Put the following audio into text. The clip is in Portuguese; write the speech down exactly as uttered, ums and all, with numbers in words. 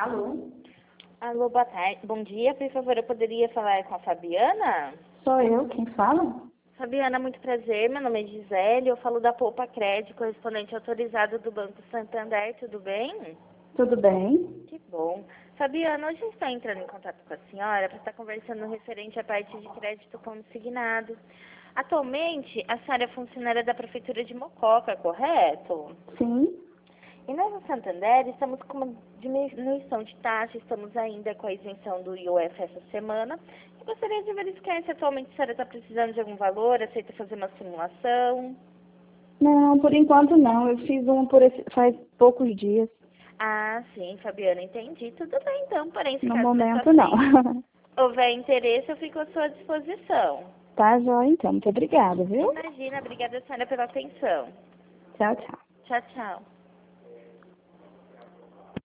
Alô? Alô, boa tarde. Bom dia, por favor, eu poderia falar com a Fabiana? Sou eu, quem fala? Fabiana, muito prazer, meu nome é Gisele, eu falo da Poupa Crédito, correspondente autorizado do Banco Santander, tudo bem? Tudo bem? Que bom. Fabiana, hoje estou entrando em contato com a senhora para estar conversando referente à parte de crédito consignado. Atualmente, a senhora é funcionária da Prefeitura de Mococa, correto? Sim. E nós, no Santander, estamos com uma diminuição de taxa, estamos ainda com a isenção do I O F essa semana. Eu gostaria de verificar se atualmente a senhora está precisando de algum valor, aceita fazer uma simulação. Não, por enquanto não. Eu fiz um por esse, faz poucos dias. Ah, sim, Fabiana, entendi. Tudo bem, então, porém, se No caso mais pra momento, não. frente houver interesse, eu fico à sua disposição. Tá, joia, então. Muito obrigada, viu? Imagina, obrigada, senhora, pela atenção. Tchau, tchau. Tchau, tchau.